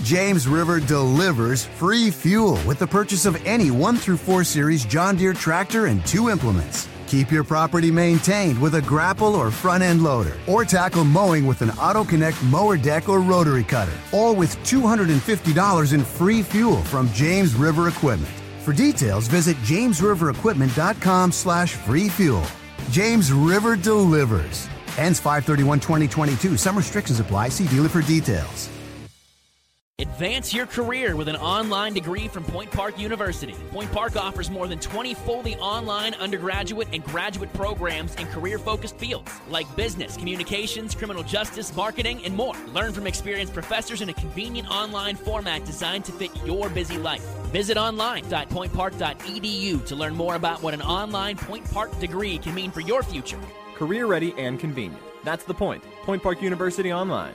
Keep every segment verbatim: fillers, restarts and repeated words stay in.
James River delivers free fuel with the purchase of any one through four series John Deere tractor and two implements. Keep your property maintained with a grapple or front-end loader, or tackle mowing with an AutoConnect mower deck or rotary cutter, all with two hundred fifty dollars in free fuel from James River Equipment. For details, visit jamesriverequipment.com slash free fuel. James River delivers. Ends five thirty-one twenty twenty-two. Some restrictions apply. See dealer for details. Advance your career with an online degree from Point Park University. Point Park offers more than twenty fully online undergraduate and graduate programs in career-focused fields like business, communications, criminal justice, marketing, and more. Learn from experienced professors in a convenient online format designed to fit your busy life. Visit online dot point park dot e d u to learn more about what an online Point Park degree can mean for your future. Career-ready and convenient. That's the point. Point Park University Online.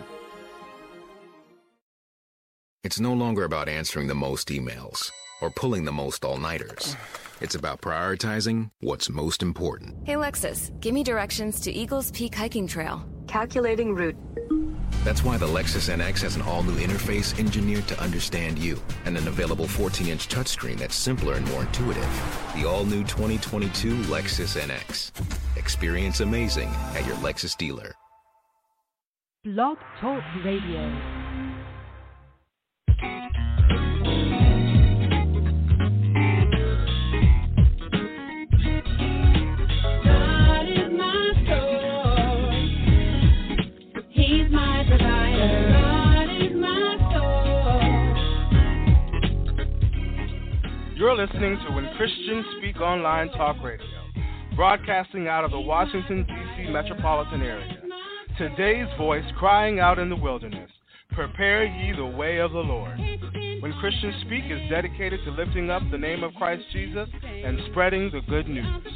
It's no longer about answering the most emails or pulling the most all-nighters. It's about prioritizing what's most important. Hey, Lexus, give me directions to Eagles Peak Hiking Trail. Calculating route. That's why the Lexus N X has an all-new interface engineered to understand you and an available fourteen-inch touchscreen that's simpler and more intuitive. The all-new twenty twenty-two Lexus N X. Experience amazing at your Lexus dealer. Blog Talk Radio. You're listening to When Christians Speak Online Talk Radio, broadcasting out of the Washington, D C metropolitan area. Today's voice crying out in the wilderness, prepare ye the way of the Lord. When Christians Speak is dedicated to lifting up the name of Christ Jesus and spreading the good news. So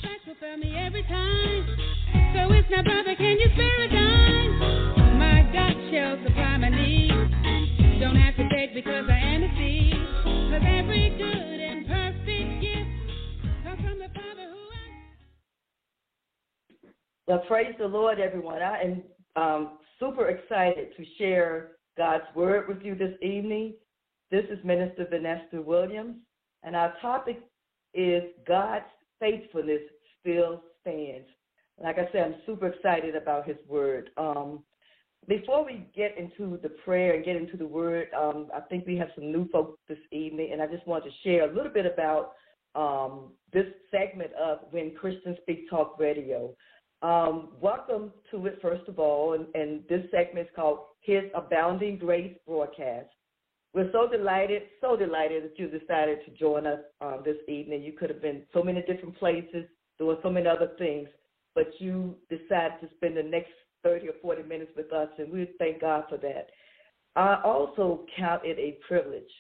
it's not brother, can you spare a dime? My God shall supply my needs. Don't have to beg because I am a seed. Cause every good and perfect gift comes from the Father who I... Well, praise the Lord, everyone. I am um, super excited to share God's Word with you this evening. This is Minister Vanessa Williams, and our topic is God's faithfulness still stands. Like I said, I'm super excited about His Word. Um, before we get into the prayer and get into the Word, um, I think we have some new folks this evening, and I just want to share a little bit about um, this segment of When Christians Speak Talk Radio. Um, welcome to it, first of all, and, and this segment is called His Abounding Grace Broadcast. We're so delighted, so delighted that you decided to join us um, this evening. You could have been so many different places, doing so many other things, but you decided to spend the next thirty or forty minutes with us, and we thank God for that. I also count it a privilege.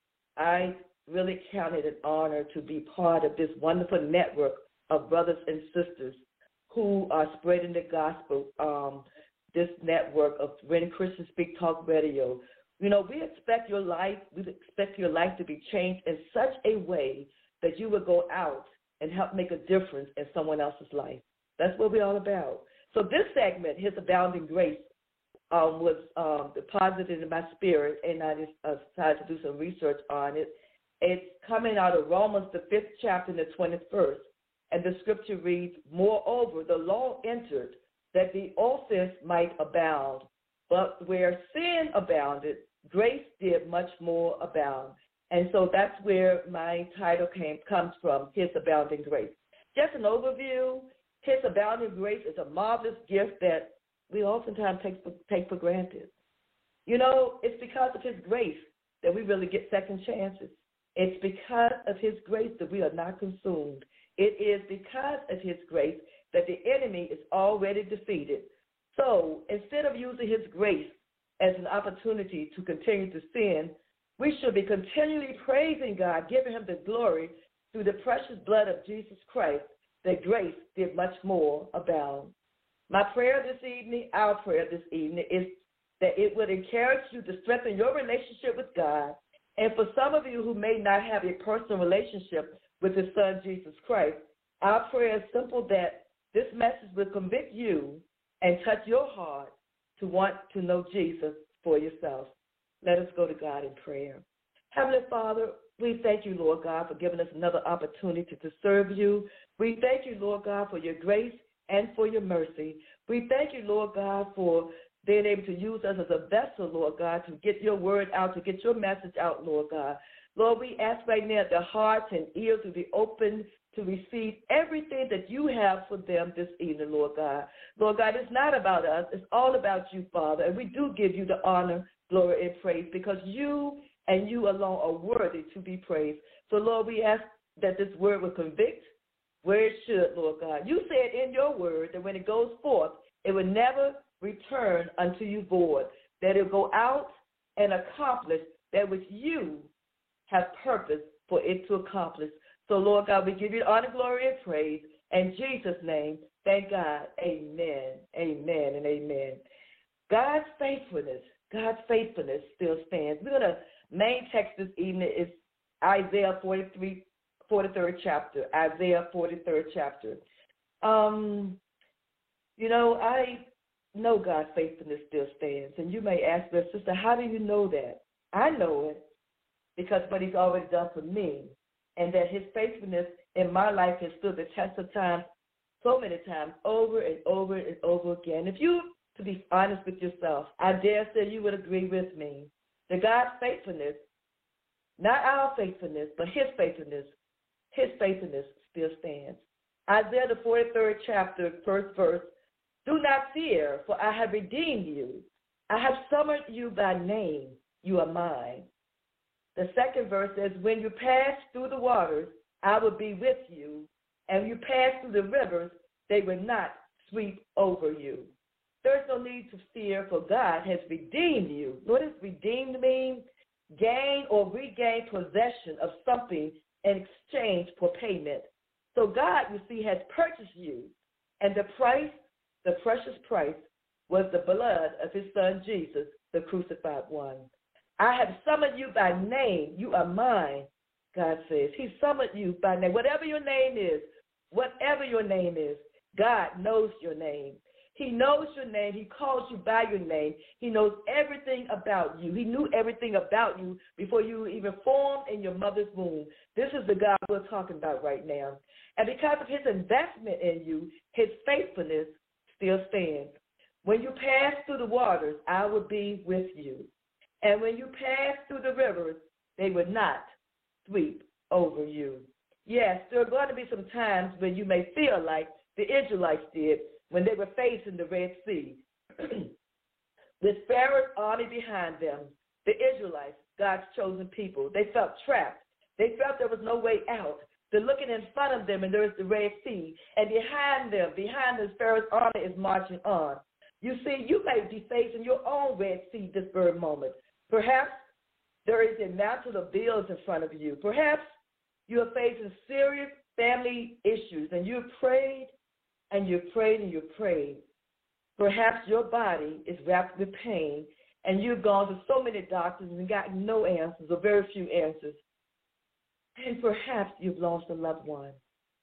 I really count it an honor to be part of this wonderful network of brothers and sisters who are spreading the gospel, um, this network of When Christians Speak Talk Radio. You know, we expect your life, we expect your life to be changed in such a way that you will go out and help make a difference in someone else's life. That's what we're all about. So this segment, His Abounding Grace, um, was um, deposited in my spirit, and I just uh, decided to do some research on it. It's coming out of Romans, the fifth chapter, and the twentieth verse. And the scripture reads, moreover, the law entered that the offense might abound. But where sin abounded, grace did much more abound. And so that's where my title came comes from, His Abounding Grace. Just an overview, His Abounding Grace is a marvelous gift that we oftentimes take for, take for granted. You know, it's because of His grace that we really get second chances. It's because of His grace that we are not consumed. It is because of His grace that the enemy is already defeated. So instead of using His grace as an opportunity to continue to sin, we should be continually praising God, giving Him the glory through the precious blood of Jesus Christ, that grace did much more abound. My prayer this evening, our prayer this evening, is that it would encourage you to strengthen your relationship with God. And for some of you who may not have a personal relationship with His Son, Jesus Christ, our prayer is simple, that this message will convict you and touch your heart to want to know Jesus for yourself. Let us go to God in prayer. Heavenly Father, we thank you, Lord God, for giving us another opportunity to serve you. We thank you, Lord God, for your grace and for your mercy. We thank you, Lord God, for being able to use us as a vessel, Lord God, to get your word out, to get your message out, Lord God. Lord, we ask right now that their hearts and ears will be open to receive everything that you have for them this evening, Lord God. Lord God, it's not about us. It's all about you, Father. And we do give you the honor, glory, and praise because you and you alone are worthy to be praised. So, Lord, we ask that this word will convict where it should, Lord God. You said in your word that when it goes forth, it will never return unto you void, that it will go out and accomplish that which you have purpose for it to accomplish. So, Lord God, we give you honor, glory, and praise. In Jesus' name, thank God. Amen, amen, and amen. God's faithfulness, God's faithfulness still stands. We're going to, main text this evening is Isaiah forty-three, forty-third chapter, Isaiah forty-third chapter. Um, you know, I know God's faithfulness still stands. And you may ask me, sister, how do you know that? I know it because what he's already done for me, and that his faithfulness in my life has stood the test of time so many times, over and over and over again. If you, to be honest with yourself, I dare say you would agree with me that God's faithfulness, not our faithfulness, but his faithfulness, his faithfulness still stands. Isaiah the forty-third chapter, first verse, do not fear, for I have redeemed you. I have summoned you by name. You are mine. The second verse says, when you pass through the waters, I will be with you. And when you pass through the rivers, they will not sweep over you. There's no need to fear, for God has redeemed you. What does redeemed mean? Gain or regain possession of something in exchange for payment. So God, you see, has purchased you. And the price, the precious price, was the blood of his son Jesus, the crucified one. I have summoned you by name. You are mine, God says. He summoned you by name. Whatever your name is, whatever your name is, God knows your name. He knows your name. He calls you by your name. He knows everything about you. He knew everything about you before you were even formed in your mother's womb. This is the God we're talking about right now. And because of his investment in you, his faithfulness still stands. When you pass through the waters, I will be with you. And when you pass through the rivers, they will not sweep over you. Yes, there are going to be some times when you may feel like the Israelites did when they were facing the Red Sea. With Pharaoh's army behind them, the Israelites, God's chosen people, they felt trapped. They felt there was no way out. They're looking in front of them, and there is the Red Sea. And behind them, behind them, Pharaoh's army is marching on. You see, you may be facing your own Red Sea this very moment. Perhaps there is a mountain of bills in front of you. Perhaps you are facing serious family issues, and you've prayed, and you've prayed, and you've prayed. Perhaps your body is wrapped with pain, and you've gone to so many doctors and gotten no answers or very few answers. And perhaps you've lost a loved one.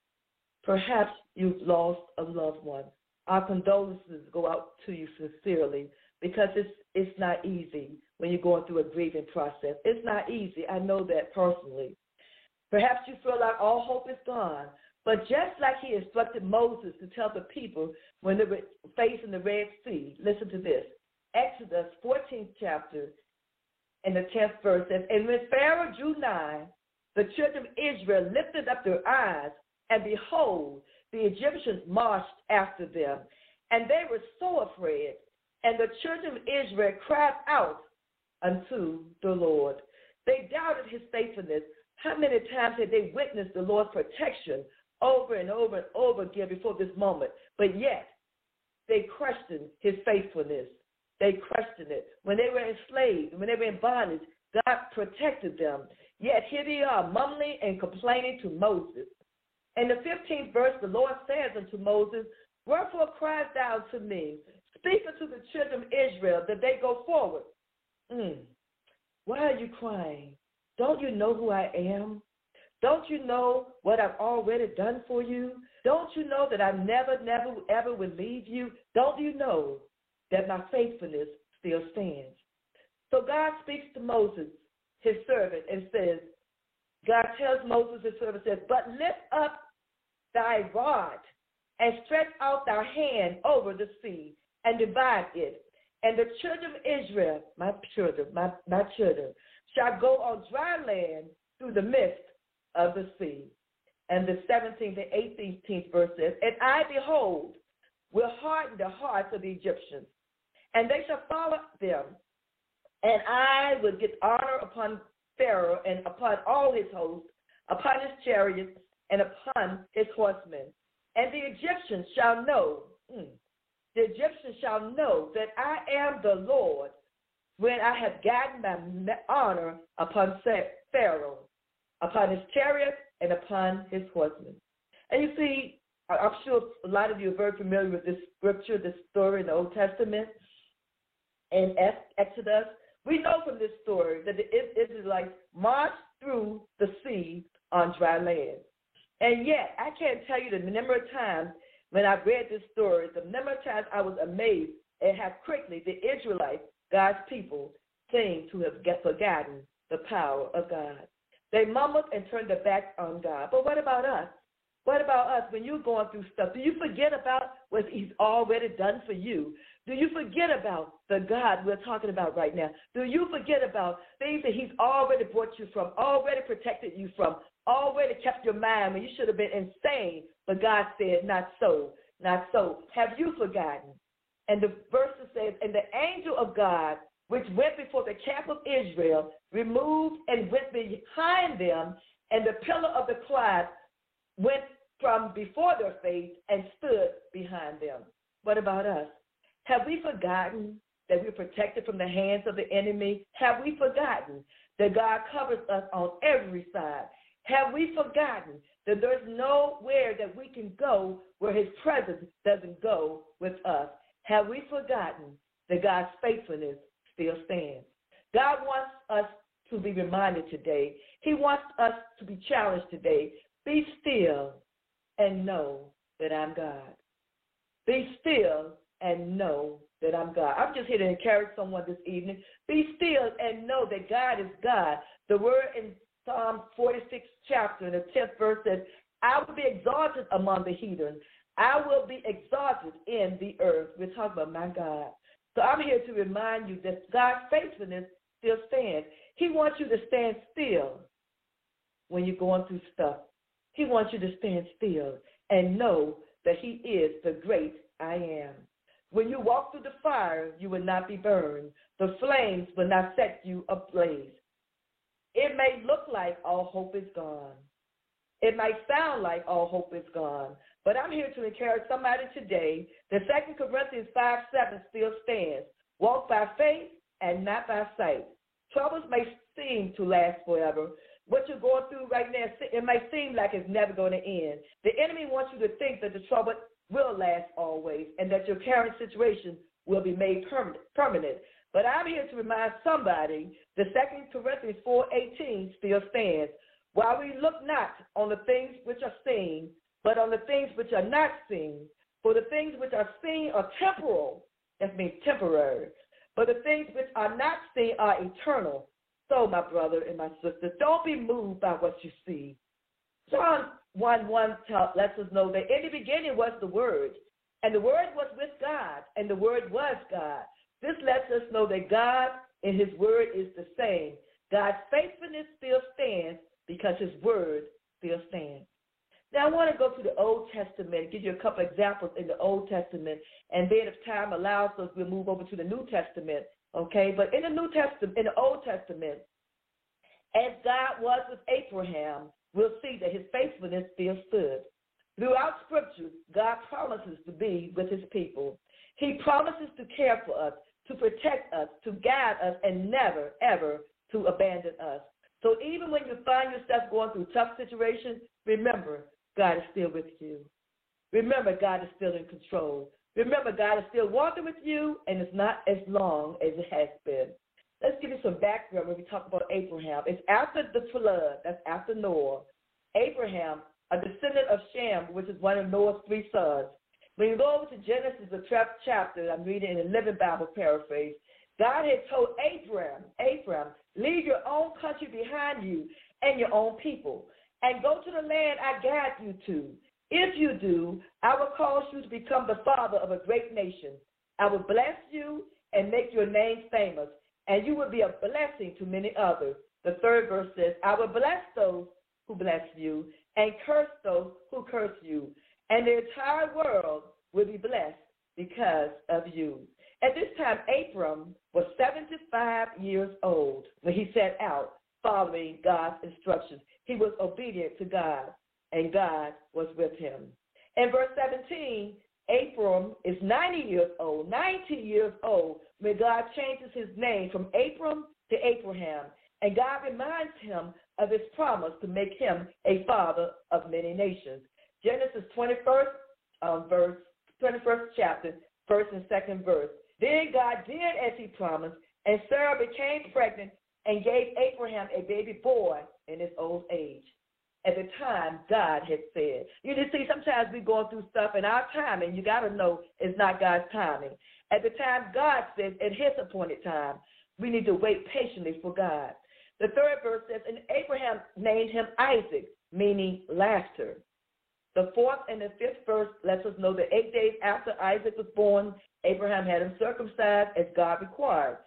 Perhaps you've lost a loved one. Our condolences go out to you sincerely because it's it's not easy when you're going through a grieving process. It's not easy. I know that personally. Perhaps you feel like all hope is gone. But just like he instructed Moses to tell the people when they were facing the Red Sea, listen to this. Exodus fourteenth chapter and the tenth verse says, and when Pharaoh drew nigh, the children of Israel lifted up their eyes, and behold, the Egyptians marched after them. And they were so afraid. And the children of Israel cried out unto the Lord. They doubted his faithfulness. How many times had they witnessed the Lord's protection over and over and over again before this moment? But yet, they questioned his faithfulness. They questioned it. When they were enslaved, when they were in bondage, God protected them. Yet here they are, mumbling and complaining to Moses. In the fifteenth verse, the Lord says unto Moses, wherefore criest thou to me? Speak unto the children of Israel that they go forward. Mm. Why are you crying? Don't you know who I am? Don't you know what I've already done for you? Don't you know that I never, never, ever will leave you? Don't you know that my faithfulness still stands? So God speaks to Moses, his servant, and says, God tells Moses, his servant, says, but lift up thy rod and stretch out thy hand over the sea and divide it. And the children of Israel, my children, my, my children, shall go on dry land through the midst of the sea. And the seventeenth and eighteenth verse says, and I, behold, will harden the hearts of the Egyptians, and they shall follow them. And I will get honor upon Pharaoh and upon all his hosts, upon his chariots, and upon his horsemen. And the Egyptians shall know, mm, the Egyptians shall know that I am the Lord, when I have gotten my honor upon Pharaoh, upon his chariot, and upon his horsemen. And you see, I'm sure a lot of you are very familiar with this scripture, this story in the Old Testament. In Exodus, we know from this story that the Israelites marched through the sea on dry land. And yet, I can't tell you the number of times when I read this story, the number of times I was amazed at how quickly the Israelites, God's people, seemed to have get forgotten the power of God. They mumbled and turned their backs on God. But what about us? What about us when you're going through stuff? Do you forget about what he's already done for you? Do you forget about the God we're talking about right now? Do you forget about things that he's already brought you from, already protected you from, already kept your mind when you should have been insane? But God said, not so, not so. Have you forgotten? And the verse says, and the angel of God, which went before the camp of Israel, removed and went behind them, and the pillar of the cloud went from before their face and stood behind them. What about us? Have we forgotten that we're protected from the hands of the enemy? Have we forgotten that God covers us on every side? Have we forgotten that there's nowhere that we can go where his presence doesn't go with us? Have we forgotten that God's faithfulness still stands? God wants us to be reminded today. He wants us to be challenged today. Be still and know that I'm God. Be still and know that I'm God. I'm just here to encourage someone this evening. Be still and know that God is God. The word in Psalm forty-sixth chapter, in the tenth verse says, I will be exalted among the heathen. I will be exalted in the earth. We're talking about my God. So I'm here to remind you that God's faithfulness still stands. He wants you to stand still when you're going through stuff. He wants you to stand still and know that he is the great I am. When you walk through the fire, you will not be burned. The flames will not set you ablaze. It may look like all hope is gone. It might sound like all hope is gone. But I'm here to encourage somebody today that Second Corinthians five seven still stands. Walk by faith and not by sight. Troubles may seem to last forever. What you're going through right now, it may seem like it's never going to end. The enemy wants you to think that the trouble will last always and that your current situation will be made permanent. But I'm here to remind somebody that Second Corinthians four eighteen still stands. While we look not on the things which are seen, but on the things which are not seen. For the things which are seen are temporal, that means temporary. But the things which are not seen are eternal. So, my brother and my sister, don't be moved by what you see. John one one lets us know that in the beginning was the Word, and the Word was with God, and the Word was God. This lets us know that God and his Word is the same. God's faithfulness still stands because his Word still stands. Now, I want to go to the Old Testament and give you a couple examples in the Old Testament, and then if time allows us, we'll move over to the New Testament, okay? But in the New Testament, in the Old Testament, as God was with Abraham, we'll see that his faithfulness still stood. Throughout Scripture, God promises to be with his people. He promises to care for us, to protect us, to guide us, and never, ever to abandon us. So even when you find yourself going through tough situations, remember, God is still with you. Remember, God is still in control. Remember, God is still walking with you, and it's not as long as it has been. Let's give you some background when we talk about Abraham. It's after the flood. That's after Noah. Abraham, a descendant of Shem, which is one of Noah's three sons. When you go over to Genesis, the twelfth chapter, I'm reading in the Living Bible paraphrase, God had told Abraham, Abraham, leave your own country behind you and your own people, and go to the land I guide you to. If you do, I will cause you to become the father of a great nation. I will bless you and make your name famous, and you will be a blessing to many others. The third verse says, I will bless those who bless you and curse those who curse you, and the entire world will be blessed because of you. At this time, Abram was seventy-five years old when he set out following God's instructions. He was obedient to God, and God was with him. In verse seventeen, Abram is ninety years old, ninety years old, when God changes his name from Abram to Abraham, and God reminds him of his promise to make him a father of many nations. Genesis twenty-first, um, verse, twenty-first chapter, first and second verse. Then God did as he promised, and Sarah became pregnant and gave Abraham a baby boy in his old age. At the time God had said. You just see, sometimes we're going through stuff in our timing. You got to know it's not God's timing. At the time God says, at his appointed time, we need to wait patiently for God. The third verse says, and Abraham named him Isaac, meaning laughter. The fourth and the fifth verse lets us know that eight days after Isaac was born, Abraham had him circumcised as God required.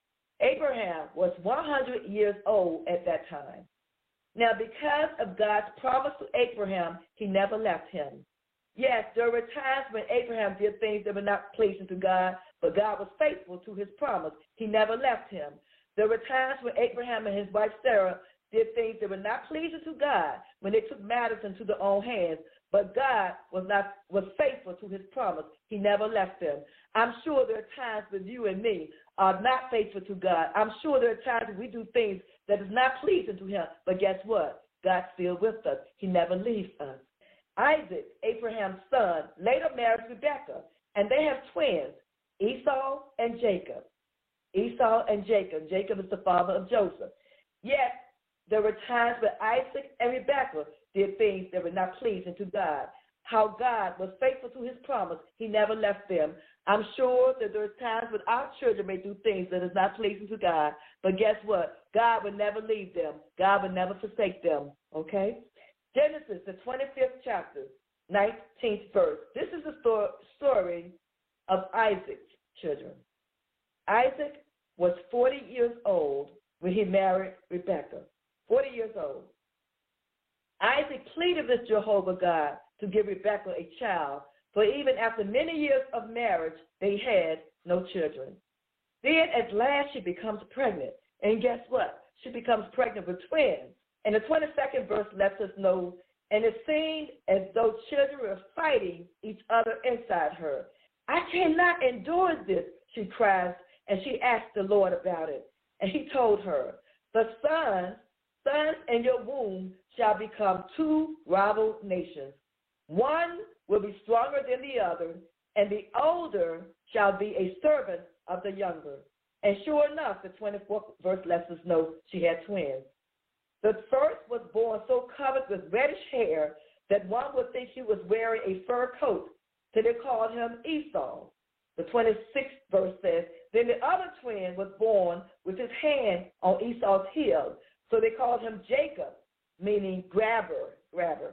Abraham was one hundred years old at that time. Now, because of God's promise to Abraham, he never left him. Yes, there were times when Abraham did things that were not pleasing to God, but God was faithful to his promise. He never left him. There were times when Abraham and his wife Sarah did things that were not pleasing to God, when they took matters into their own hands, but God was not was faithful to his promise. He never left them. I'm sure there are times when you and me are not faithful to God. I'm sure there are times when we do things that is not pleasing to him, but guess what? God's still with us. He never leaves us. Isaac, Abraham's son, later married Rebekah, and they have twins, Esau and Jacob. Esau and Jacob. Jacob is the father of Joseph. Yet, there were times when Isaac and Rebekah did things that were not pleasing to God. How God was faithful to his promise. He never left them. I'm sure that there are times when our children may do things that is not pleasing to God, but guess what? God will never leave them. God will never forsake them, okay? Genesis, the twenty-fifth chapter, nineteenth verse. This is the story of Isaac's children. Isaac was forty years old when he married Rebekah, forty years old. Isaac pleaded with Jehovah God to give Rebekah a child, for even after many years of marriage, they had no children. Then at last she becomes pregnant, and guess what? She becomes pregnant with twins. And the twenty-second verse lets us know, and it seemed as though children were fighting each other inside her. I cannot endure this, she cries, and she asked the Lord about it. And he told her, the sons, sons in your womb shall become two rival nations. One will be stronger than the other, and the older shall be a servant of the younger. And sure enough, the twenty-fourth verse lets us know she had twins. The first was born so covered with reddish hair that one would think he was wearing a fur coat, so they called him Esau. The twenty-sixth verse says, then the other twin was born with his hand on Esau's heel, so they called him Jacob, meaning grabber, grabber.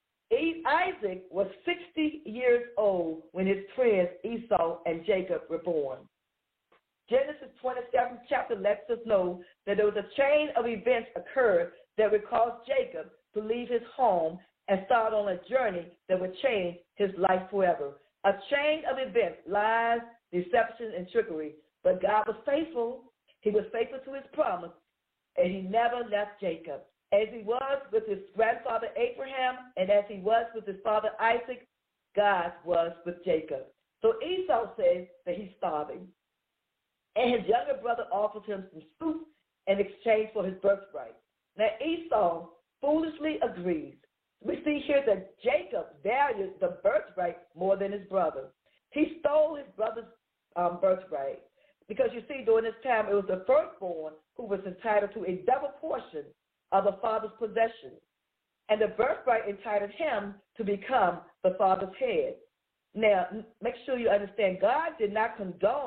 Isaac was sixty years old when his twins Esau and Jacob were born. Genesis twenty-seventh chapter lets us know that there was a chain of events occurred that would cause Jacob to leave his home and start on a journey that would change his life forever. A chain of events, lies, deception, and trickery. But God was faithful. He was faithful to his promise, and he never left Jacob. As he was with his grandfather Abraham, and as he was with his father Isaac, God was with Jacob. So Esau says that he's starving. And his younger brother offers him some soup in exchange for his birthright. Now Esau foolishly agrees. We see here that Jacob valued the birthright more than his brother. He stole his brother's um, birthright because, you see, during this time, it was the firstborn who was entitled to a double portion of the father's possession, and the birthright entitled him to become the father's head. Now, make sure you understand, God did not condone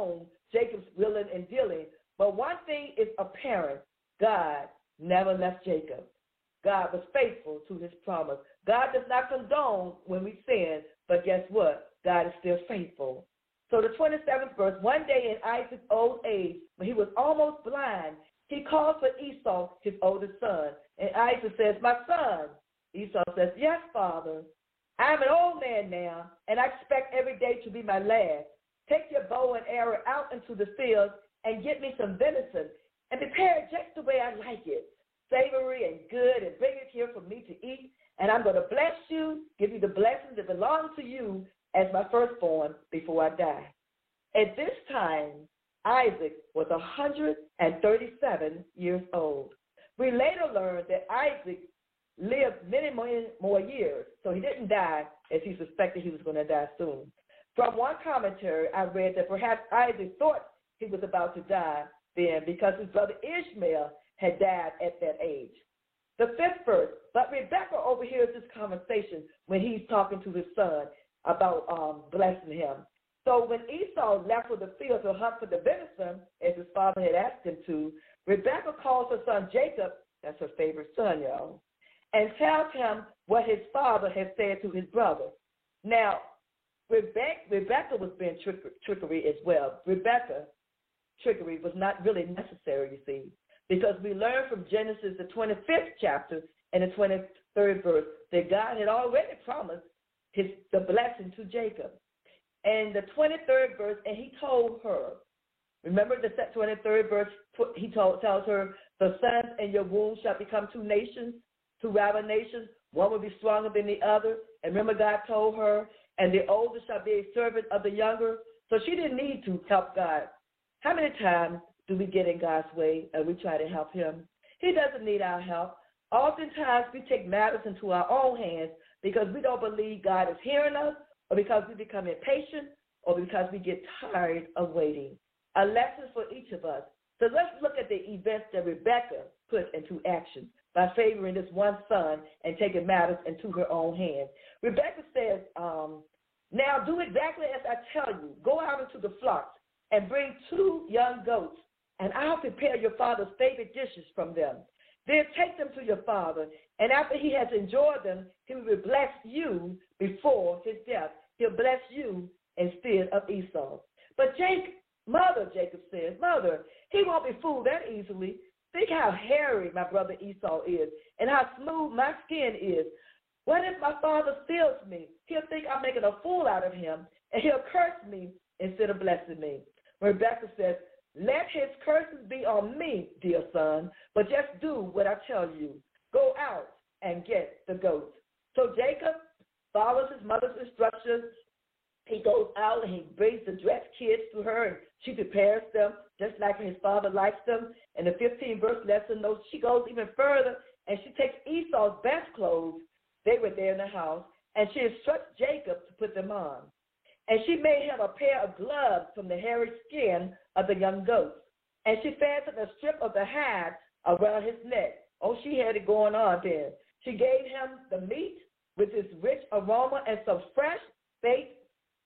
Jacob's willing and dealing. But one thing is apparent. God never left Jacob. God was faithful to his promise. God does not condone when we sin, but guess what? God is still faithful. So the twenty-seventh verse, one day in Isaac's old age, when he was almost blind, he called for Esau, his oldest son. And Isaac says, my son. Esau says, yes, father. I'm an old man now, and I expect every day to be my last. Take your bow and arrow out into the fields and get me some venison and prepare it just the way I like it, savory and good, and bring it here for me to eat. And I'm going to bless you, give you the blessings that belong to you as my firstborn before I die. At this time, Isaac was one hundred thirty-seven years old. We later learned that Isaac lived many more, more years, so he didn't die as he suspected he was going to die soon. From one commentary, I read that perhaps Isaac thought he was about to die then because his brother Ishmael had died at that age. The fifth verse, but Rebekah overhears this conversation when he's talking to his son about um, blessing him. So when Esau left for the field to hunt for the venison, as his father had asked him to, Rebekah calls her son Jacob, that's her favorite son, y'all, and tells him what his father had said to his brother. Now, Rebekah, Rebekah was being trick, trickery as well. Rebekah, trickery was not really necessary, you see, because we learn from Genesis, the twenty-fifth chapter and the twenty-third verse, that God had already promised his the blessing to Jacob. And the twenty-third verse, and he told her, remember the twenty-third verse, he told, tells her, the sons in your womb shall become two nations, two rival nations, one will be stronger than the other. And remember God told her, and the older shall be a servant of the younger. So she didn't need to help God. How many times do we get in God's way and we try to help him? He doesn't need our help. Oftentimes we take matters into our own hands because we don't believe God is hearing us, or because we become impatient, or because we get tired of waiting. A lesson for each of us. So let's look at the events that Rebekah put into action by favoring this one son and taking matters into her own hands. Rebekah says, um, now do exactly as I tell you. Go out into the flocks and bring two young goats, and I'll prepare your father's favorite dishes from them. Then take them to your father, and after he has enjoyed them, he will bless you before his death. He'll bless you instead of Esau. But Jacob, mother, Jacob says, mother, he won't be fooled that easily. Think how hairy my brother Esau is and how smooth my skin is. What if my father steals me? He'll think I'm making a fool out of him, and he'll curse me instead of blessing me. Rebekah says, let his curses be on me, dear son, but just do what I tell you. Go out and get the goats. So Jacob follows his mother's instructions. He goes out and he brings the dressed kids to her, and she prepares them just like his father likes them. And the fifteenth verse lesson notes she goes even further, and she takes Esau's best clothes. They were there in the house, and she instructs Jacob to put them on. And she made him a pair of gloves from the hairy skin of the young goats. And she fastened a strip of the hide around his neck. Oh, she had it going on then. She gave him the meat with its rich aroma and some fresh baked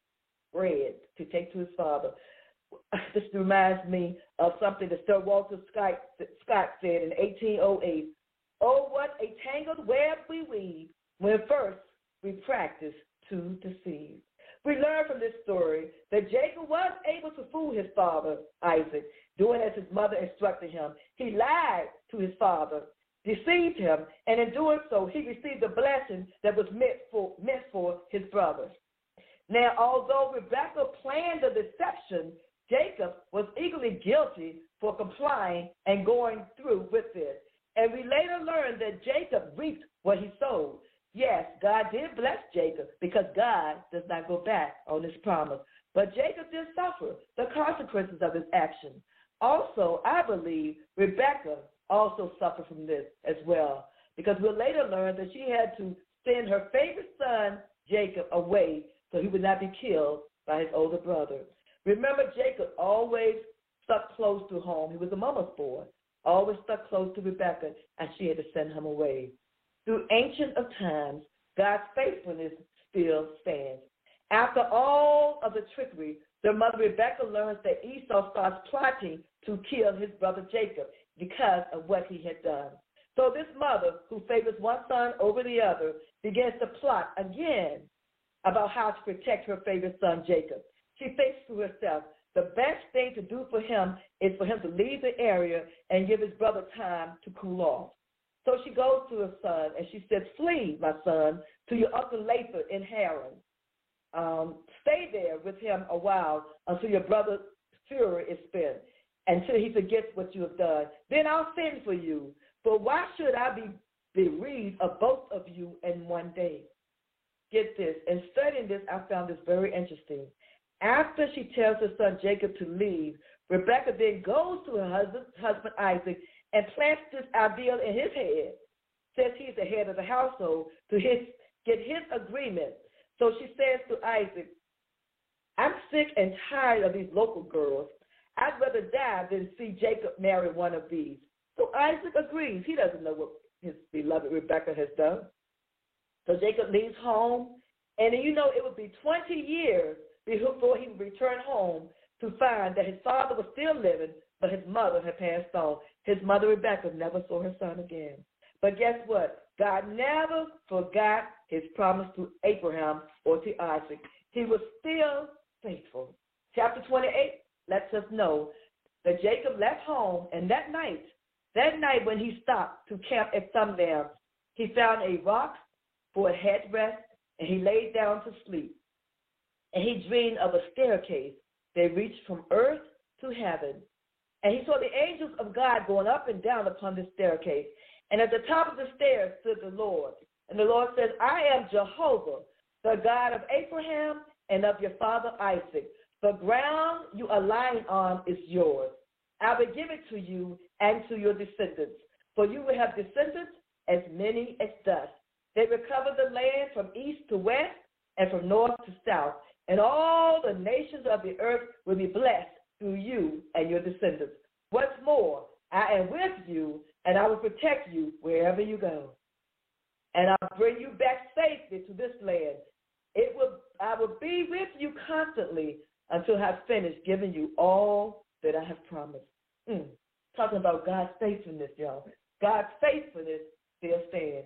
bread to take to his father. This reminds me of something that Sir Walter Scott, Scott said in eighteen oh eight. Oh, what a tangled web we weave when first we practice to deceive. We learn from this story that Jacob was able to fool his father, Isaac, doing as his mother instructed him. He lied to his father, deceived him, and in doing so, he received the blessing that was meant for, meant for his brothers. Now, although Rebekah planned the deception, Jacob was equally guilty for complying and going through with it. And we later learned that Jacob reaped what he sowed. Yes, God did bless Jacob because God does not go back on his promise. But Jacob did suffer the consequences of his action. Also, I believe Rebekah also suffered from this as well, because we'll later learn that she had to send her favorite son, Jacob, away so he would not be killed by his older brother. Remember, Jacob always stuck close to home. He was a mama's boy, always stuck close to Rebekah, and she had to send him away. Through ancient of times, God's faithfulness still stands. After all of the trickery, Their mother Rebekah learns that Esau starts plotting to kill his brother Jacob because of what he had done. So this mother, who favors one son over the other, begins to plot again about how to protect her favorite son Jacob. She thinks to herself, the best thing to do for him is for him to leave the area and give his brother time to cool off. So she goes to her son and she says, flee, my son, to your uncle Laban in Haran. Um, stay there with him a while until your brother's fury is spent, until he forgets what you have done. Then I'll send for you. But why should I be bereaved of both of you in one day? Get this. In studying this, I found this very interesting. After she tells her son Jacob to leave, Rebekah then goes to her husband, husband Isaac and plants this ideal in his head. Says he's the head of the household to his, get his agreement. So she says to Isaac, I'm sick and tired of these local girls. I'd rather die than see Jacob marry one of these. So Isaac agrees. He doesn't know what his beloved Rebekah has done. So Jacob leaves home, and you know it would be twenty years before he would return home to find that his father was still living, but his mother had passed on. His mother Rebekah never saw her son again. But guess what? God never forgot his promise to Abraham or to Isaac. He was still faithful. Chapter twenty-eight lets us know that Jacob left home, and that night, that night when he stopped to camp at sundown, he found a rock for a headrest, and he laid down to sleep. And he dreamed of a staircase that reached from earth to heaven. And he saw the angels of God going up and down upon the staircase. And at the top of the stairs stood the Lord. And the Lord says, I am Jehovah, the God of Abraham and of your father Isaac. The ground you are lying on is yours. I will give it to you and to your descendants. For you will have descendants as many as dust. They will cover the land from east to west and from north to south. And all the nations of the earth will be blessed through you and your descendants. What's more, I am with you, and I will protect you wherever you go. And I'll bring you back safely to this land. It will, I will be with you constantly until I have finished giving you all that I have promised. Mm. Talking about God's faithfulness, y'all. God's faithfulness still stands.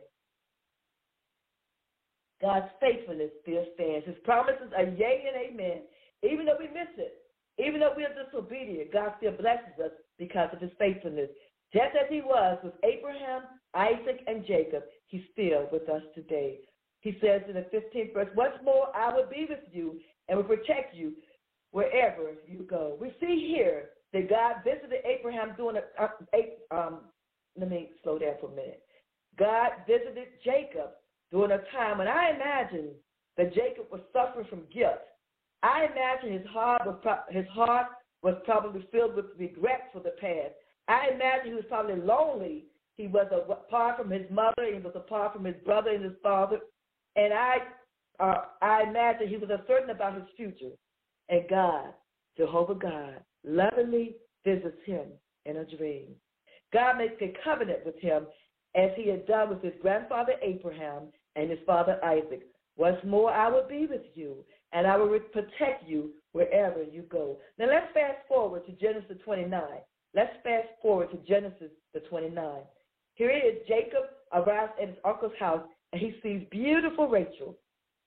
God's faithfulness still stands. His promises are yea and amen. Even though we miss it, even though we are disobedient, God still blesses us because of his faithfulness. Just as he was with Abraham, Isaac, and Jacob, he's still with us today. He says in the fifteenth verse, once more I will be with you and will protect you wherever you go. We see here that God visited Abraham during a, uh, um, let me slow down for a minute. God visited Jacob during a time when I imagine that Jacob was suffering from guilt. I imagine his heart was pro- his heart was probably filled with regret for the past. I imagine he was probably lonely. He was apart from his mother. He was apart from his brother and his father. And I, uh, I imagine he was uncertain about his future. And God, Jehovah God, lovingly visits him in a dream. God makes a covenant with him as he had done with his grandfather Abraham and his father Isaac. Once more I will be with you, and I will protect you wherever you go. Now let's fast forward to Genesis twenty-nine. Let's fast forward to Genesis the twenty-nine. Here it is. Jacob arrives at his uncle's house, and he sees beautiful Rachel.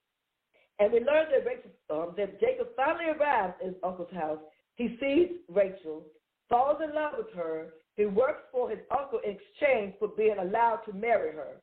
And we learn that, Rachel, um, that Jacob finally arrives at his uncle's house. He sees Rachel, falls in love with her. He works for his uncle in exchange for being allowed to marry her.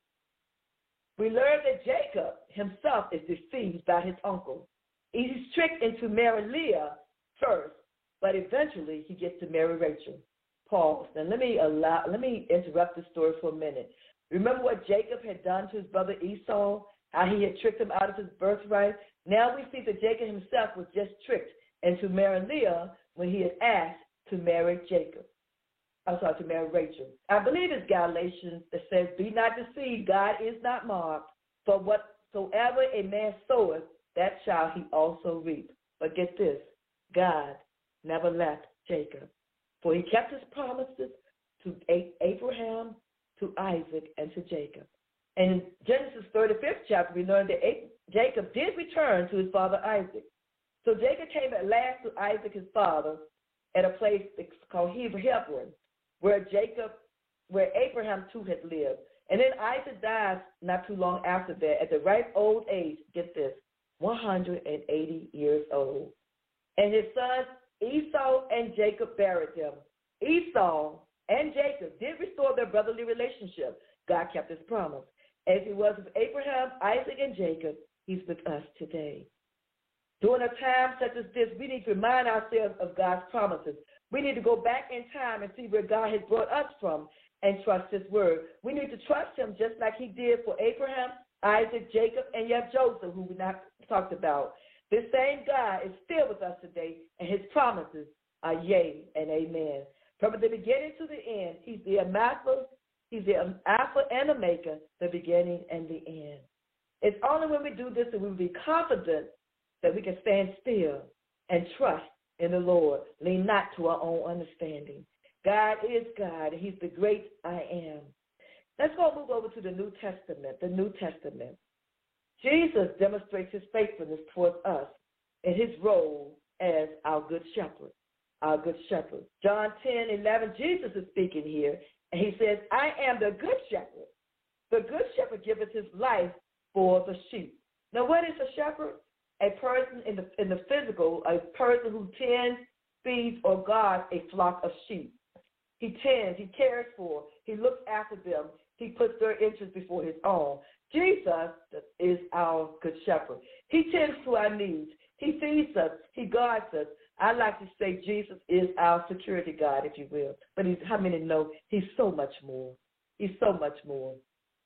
We learn that Jacob himself is deceived by his uncle. He's tricked into marrying Leah first, but eventually he gets to marry Rachel. Pause. And let me allow, let me interrupt the story for a minute. Remember what Jacob had done to his brother Esau, how he had tricked him out of his birthright? Now we see that Jacob himself was just tricked into marrying Leah when he had asked to marry Jacob. I'm sorry, to marry Rachel. I believe it's Galatians that says, be not deceived, God is not mocked. For whatsoever a man soweth, that shall he also reap. But get this, God never left Jacob. For he kept his promises to Abraham, to Isaac, and to Jacob. And in Genesis thirty-fifth chapter, we learned that Jacob did return to his father Isaac. So Jacob came at last to Isaac, his father, at a place called Hebron, where Jacob, where Abraham too had lived. And then Isaac died not too long after that, at the ripe old age, get this, one hundred eighty years old. And his sons Esau and Jacob buried him. Esau and Jacob did restore their brotherly relationship. God kept his promise. As he was with Abraham, Isaac, and Jacob, he's with us today. During a time such as this, we need to remind ourselves of God's promises. We need to go back in time and see where God has brought us from and trust his word. We need to trust him just like he did for Abraham, Isaac, Jacob, and yet Joseph, who we not talked about. This same God is still with us today, and his promises are yea and amen. From the beginning to the end, he's the Alpha, he's the Alpha and Omega, the beginning and the end. It's only when we do this that we will be confident that we can stand still and trust in the Lord, lean not to our own understanding. God is God, and he's the great I am. Let's go move over to the New Testament, the New Testament. Jesus demonstrates his faithfulness towards us in his role as our good shepherd, our good shepherd. John ten eleven, Jesus is speaking here, and he says, I am the good shepherd. The good shepherd giveth his life for the sheep. Now, what is a shepherd? A person in the in the physical, a person who tends, feeds, or guards a flock of sheep. He tends, he cares for, he looks after them, he puts their interests before his own. Jesus is our good shepherd. He tends to our needs. He feeds us. He guards us. I like to say Jesus is our security guard, if you will. But he's, how many know he's so much more? He's so much more.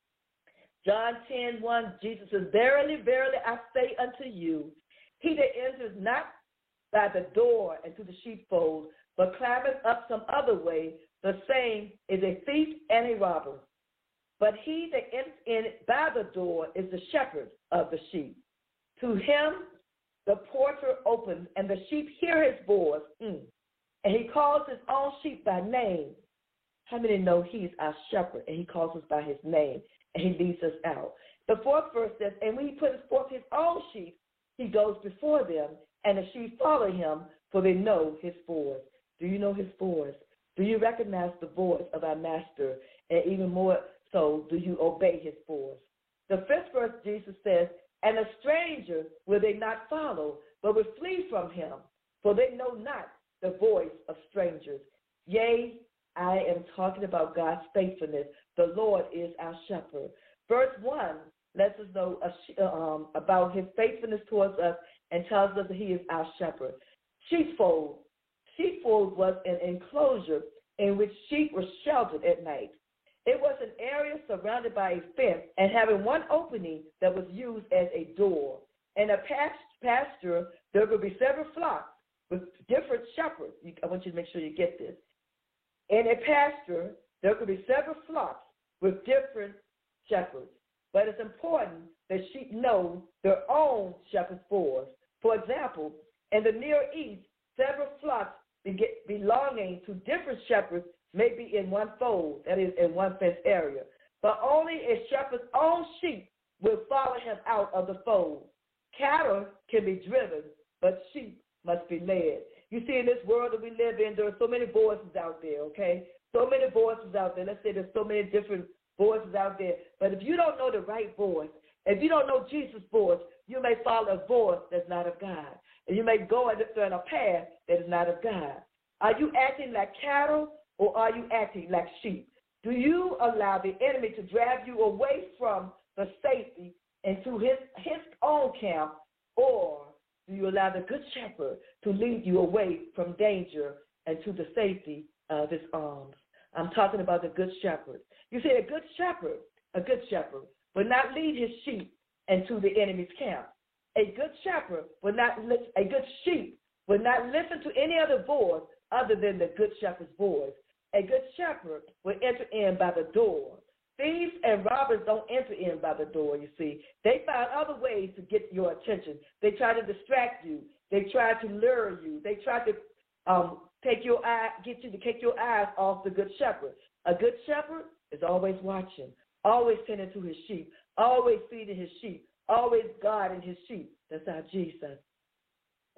John ten one, Jesus says, Verily, verily, I say unto you, he that enters not by the door into the sheepfold, but climbeth up some other way, the same is a thief and a robber. But he that enters in by the door is the shepherd of the sheep. To him the porter opens, and the sheep hear his voice, mm, and he calls his own sheep by name. How many know he's our shepherd, and he calls us by his name, and he leads us out? The fourth verse says, and when he puts forth his own sheep, he goes before them, and the sheep follow him, for they know his voice. Do you know his voice? Do you recognize the voice of our master? And even more so, do you obey his voice? The fifth verse, Jesus says, and a stranger will they not follow, but will flee from him, for they know not the voice of strangers. Yea, I am talking about God's faithfulness. The Lord is our shepherd. Verse one lets us know um, about his faithfulness towards us and tells us that he is our shepherd. Sheepfold. Sheepfold was an enclosure in which sheep were sheltered at night. It was an area surrounded by a fence and having one opening that was used as a door. In a pasture, there would be several flocks with different shepherds. I want you to make sure you get this. In a pasture, there could be several flocks with different shepherds. But it's important that sheep know their own shepherd's voice. For example, in the Near East, several flocks belonging to different shepherds may be in one fold, that is, in one fenced area. But only a shepherd's own sheep will follow him out of the fold. Cattle can be driven, but sheep must be led. You see, in this world that we live in, there are so many voices out there, okay? So many voices out there. Let's say there's so many different voices out there. But if you don't know the right voice, if you don't know Jesus' voice, you may follow a voice that's not of God. And you may go on a path that is not of God. Are you acting like cattle or are you acting like sheep? Do you allow the enemy to drive you away from the safety into his, his own camp, or do you allow the good shepherd to lead you away from danger and to the safety of his arms? I'm talking about the good shepherd. You see, a good shepherd, a good shepherd will not lead his sheep into the enemy's camp. A good shepherd will not listen, a good sheep will not listen to any other voice other than the good shepherd's voice. A good shepherd will enter in by the door. Thieves and robbers don't enter in by the door, you see. They find other ways to get your attention. They try to distract you. They try to lure you. They try to um, take your eye, get you to take your eyes off the good shepherd. A good shepherd is always watching, always tending to his sheep, always feeding his sheep, always guarding his sheep. That's our Jesus.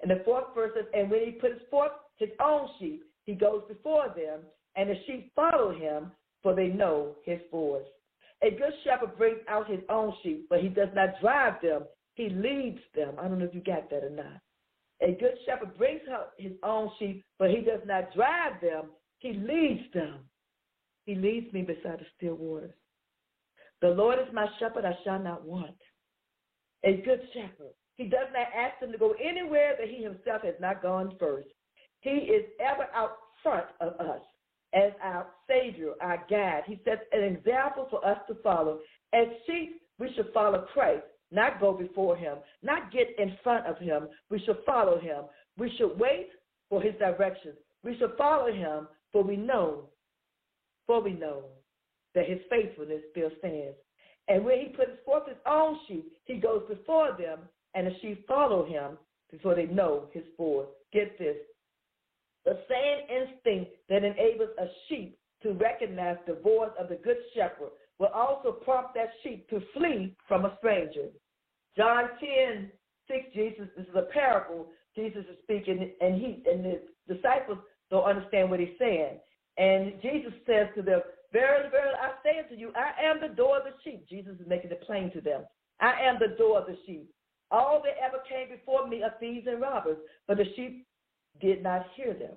And the fourth verse says, and when he puts forth his own sheep, he goes before them, and the sheep follow him, for they know his voice. A good shepherd brings out his own sheep, but he does not drive them. He leads them. I don't know if you got that or not. A good shepherd brings out his own sheep, but he does not drive them. He leads them. He leads me beside the still waters. The Lord is my shepherd, I shall not want. A good shepherd. He does not ask them to go anywhere that he himself has not gone first. He is ever out front of us as our Savior, our guide. He sets an example for us to follow. As sheep, we should follow Christ, not go before him, not get in front of him. We should follow him. We should wait for his directions. We should follow him, for we know, for we know that his faithfulness still stands. And when he puts forth his own sheep, he goes before them, and the sheep follow him before they know his voice. Get this. The same instinct that enables a sheep to recognize the voice of the good shepherd will also prompt that sheep to flee from a stranger. John ten six, Jesus, this is a parable. Jesus is speaking, and he and the disciples don't understand what he's saying. And Jesus says to them, verily, verily, I say unto you, I am the door of the sheep. Jesus is making it plain to them. I am the door of the sheep. All that ever came before me are thieves and robbers, but the sheep did not hear them.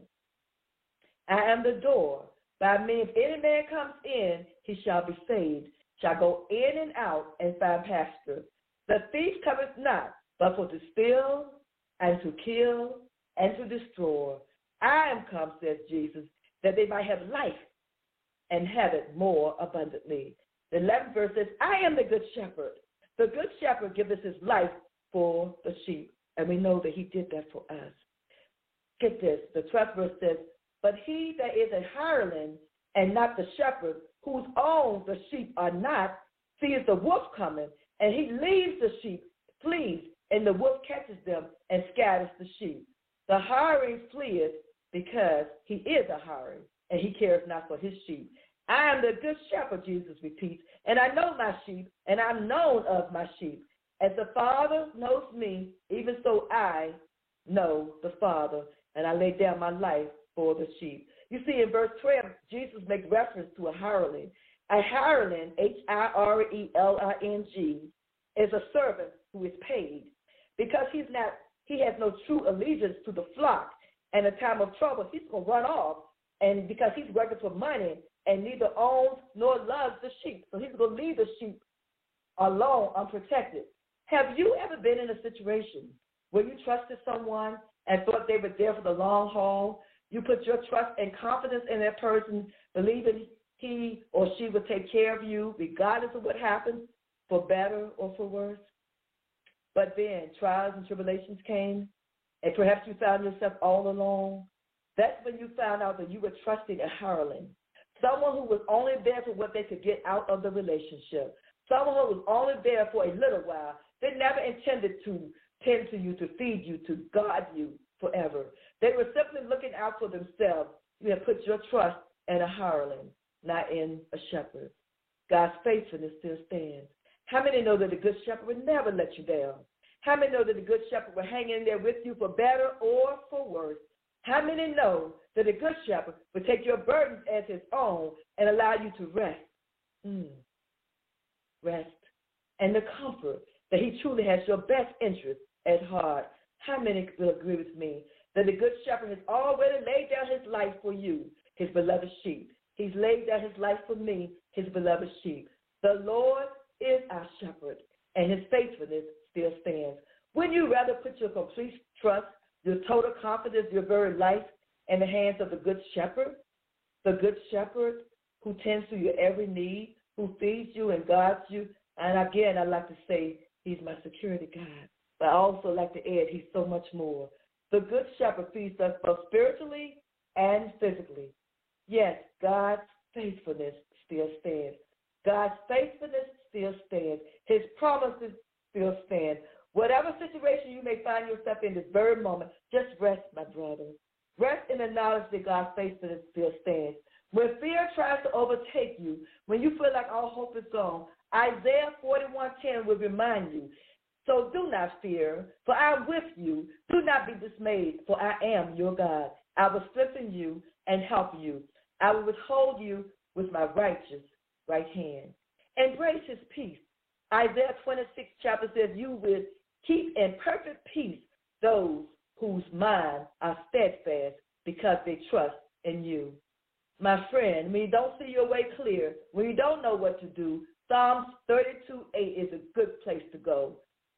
I am the door. By me, if any man comes in, he shall be saved, shall go in and out and find pasture. The thief cometh not, but for to steal and to kill and to destroy. I am come, says Jesus, that they might have life and have it more abundantly. The eleventh verse says, I am the good shepherd. The good shepherd gives us his life for the sheep, and we know that he did that for us. Get this, the twelfth verse says, but he that is a hireling and not the shepherd, whose own the sheep are not, sees the wolf coming, and he leaves the sheep, flees, and the wolf catches them and scatters the sheep. The hireling fleeth because he is a hireling, and he cares not for his sheep. I am the good shepherd, Jesus repeats, and I know my sheep, and I'm known of my sheep. As the Father knows me, even so I know the Father, and I lay down my life for the sheep. You see, in verse twelve, Jesus makes reference to a hireling. A hireling, H I R E L I N G, is a servant who is paid. Because he's not, he has no true allegiance to the flock. And in time of trouble, he's going to run off. And because he's working for money and neither owns nor loves the sheep. So he's going to leave the sheep alone, unprotected. Have you ever been in a situation where you trusted someone and thought they were there for the long haul? You put your trust and confidence in that person, believing he or she would take care of you regardless of what happens, for better or for worse. But then trials and tribulations came, and perhaps you found yourself all alone. That's when you found out that you were trusting a hireling, someone who was only there for what they could get out of the relationship, someone who was only there for a little while. They never intended to tend to you, to feed you, to guard you forever. They were simply looking out for themselves. You have put your trust in a hireling, not in a shepherd. God's faithfulness still stands. How many know that the good shepherd would never let you down? How many know that the good shepherd will hang in there with you for better or for worse? How many know that the good shepherd will take your burdens as his own and allow you to rest? Mm. Rest. And the comfort that he truly has your best interest at heart. How many will agree with me that the good shepherd has already laid down his life for you, his beloved sheep? He's laid down his life for me, his beloved sheep. The Lord is our shepherd, and his faithfulness still stands. Wouldn't you rather put your complete trust, your total confidence, your very life in the hands of the good shepherd? The good shepherd who tends to your every need, who feeds you and guards you. And again, I like to say he's my security guard. But I also like to add he's so much more. The good shepherd feeds us both spiritually and physically. Yes, God's faithfulness still stands. God's faithfulness still stands. His promises still stand. Whatever situation you may find yourself in this very moment, just rest, my brother. Rest in the knowledge that God's faithfulness still stands. When fear tries to overtake you, when you feel like all hope is gone, Isaiah forty-one ten will remind you, So do not fear, for I am with you. Do not be dismayed, for I am your God. I will strengthen you and help you. I will withhold you with my righteous right hand. Embrace his peace. Isaiah twenty-six chapter says, you will keep in perfect peace those whose minds are steadfast because they trust in you. My friend, when you don't see your way clear, when you don't know what to do, Psalms thirty-two eight is a good place to go.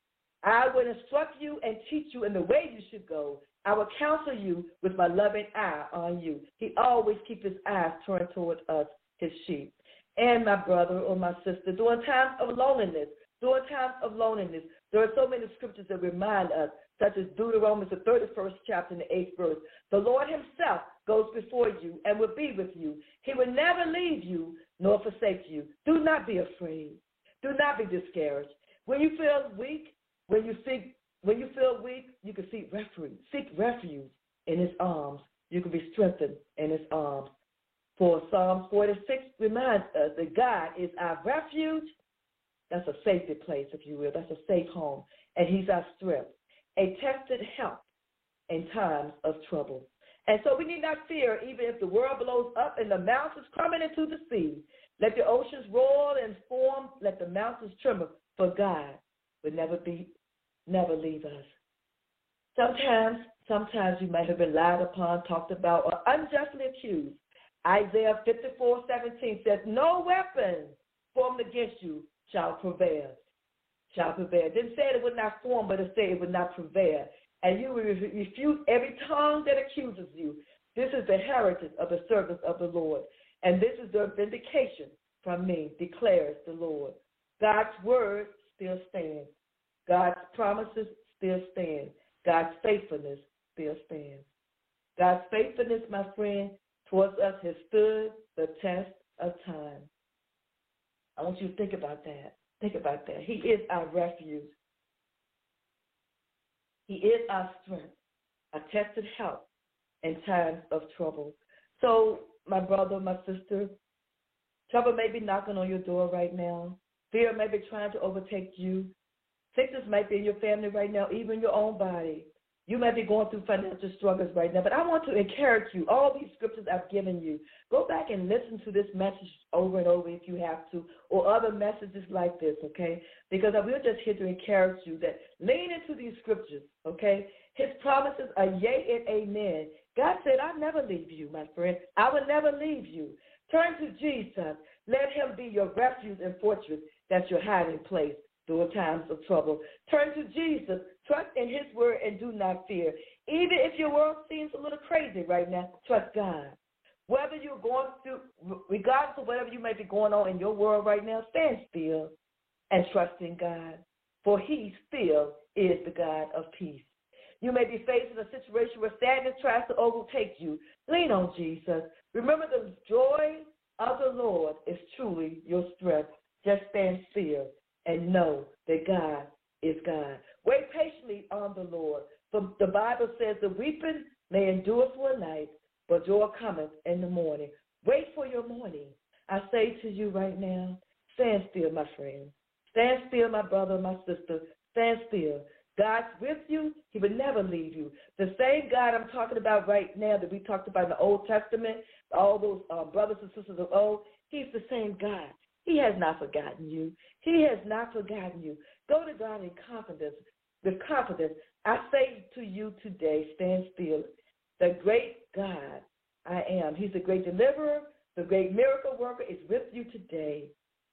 I will instruct you and teach you in the way you should go. I will counsel you with my loving eye on you. He always keeps his eyes turned toward us, his sheep. And my brother or my sister, during times of loneliness, during times of loneliness, there are so many scriptures that remind us, such as Deuteronomy, the thirty-first chapter and the eighth verse. The Lord himself goes before you and will be with you. He will never leave you nor forsake you. Do not be afraid. Do not be discouraged. When you feel weak, when you seek, when you feel weak, you can seek refuge. Seek refuge in his arms. You can be strengthened in his arms. For Psalm forty-six reminds us that God is our refuge. That's a safety place, if you will. That's a safe home. And he's our strength, a tested help in times of trouble. And so we need not fear, even if the world blows up and the mountains coming into the sea. Let the oceans roar and form. Let the mountains tremble. For God will never be, never leave us. Sometimes, sometimes you might have been lied upon, talked about, or unjustly accused. Isaiah fifty-four seventeen says, no weapon formed against you shall prevail. Shall prevail. It didn't say it would not form, but it said it would not prevail. And you will refute every tongue that accuses you. This is the heritage of the servants of the Lord. And this is the vindication from me, declares the Lord. God's word still stands. God's promises still stand. God's faithfulness still stands. God's faithfulness, my friend, towards us has stood the test of time. I want you to think about that. Think about that. He is our refuge. He is our strength, a tested help in times of trouble. So, my brother, my sister, trouble may be knocking on your door right now. Fear may be trying to overtake you. Sickness might be in your family right now, even your own body. You might be going through financial struggles right now, but I want to encourage you. All these scriptures I've given you, go back and listen to this message over and over if you have to, or other messages like this, okay? Because we're just here to encourage you that lean into these scriptures, okay? His promises are yea and amen. God said, I'll never leave you, my friend. I will never leave you. Turn to Jesus. Let him be your refuge and fortress. That's your hiding place during times of trouble. Turn to Jesus. Trust in his word and do not fear. Even if your world seems a little crazy right now, trust God. Whether you're going through, regardless of whatever you may be going on in your world right now, stand still and trust in God, for he still is the God of peace. You may be facing a situation where sadness tries to overtake you. Lean on Jesus. Remember, the joy of the Lord is truly your strength. Just stand still and know that God is God. Wait patiently on the Lord. For the Bible says the weeping may endure for a night, but joy cometh in the morning. Wait for your morning. I say to you right now, stand still, my friend. Stand still, my brother, my sister. Stand still. God's with you. He will never leave you. The same God I'm talking about right now that we talked about in the Old Testament, all those uh, brothers and sisters of old, he's the same God. He has not forgotten you. He has not forgotten you. Go to God in confidence. With confidence, I say to you today, stand still. The great God I am. He's the great deliverer. The great miracle worker is with you today.